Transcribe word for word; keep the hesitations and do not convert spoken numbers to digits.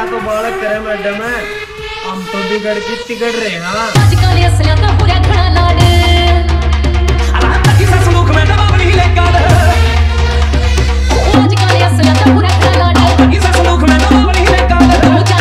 क्या तो बालक करे मैडम है, हम तो बिगड़ के तिगड़ रहे हैं। आजकल असलियत तो पूरा खड़ा लाड अलाम तक सा सलूक में दबाव नहीं लेगा। आजकल असलियत तो पूरा खड़ा लाड तक सा सलूक में दबाव नहीं लेगा।